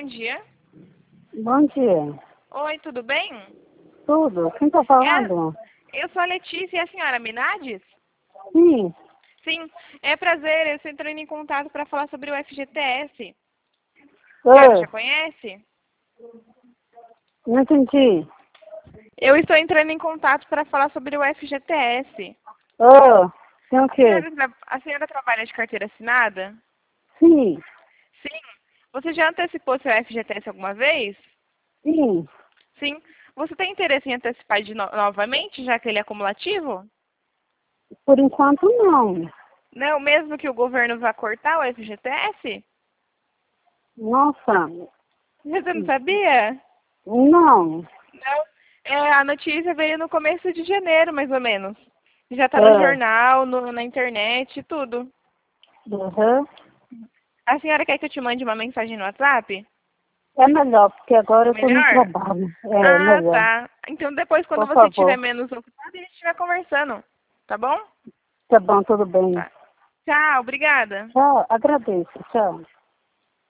bom dia. Bom dia. Oi, tudo bem? Tudo. Quem tá falando? Eu sou a Letícia e a senhora Minades? Sim. Sim, é prazer, eu estou entrando em contato para falar sobre o FGTS. A Oi. senhora já conhece? Não entendi. Eu estou entrando em contato para falar sobre o FGTS. Tem o A quê? a senhora trabalha de carteira assinada? Sim. Sim. Você já antecipou seu FGTS alguma vez? Sim. Sim. Você tem interesse em antecipar novamente, já que ele é acumulativo? Por enquanto, não. Não, mesmo que o governo vá cortar o FGTS? Nossa. Você não sabia? Não. Não. A notícia veio no começo de janeiro, mais ou menos. Já está no jornal, na internet, tudo. Uhum. A senhora quer que eu te mande uma mensagem no WhatsApp? É melhor, porque agora eu tô no Melhor? trabalho. É, Ah, melhor. tá. Então depois, quando Por você estiver favor. menos ocupado, a gente estiver conversando. Tá bom? Tá bom, tudo bem. Tá. Tchau, obrigada. Tchau. Agradeço. Tchau.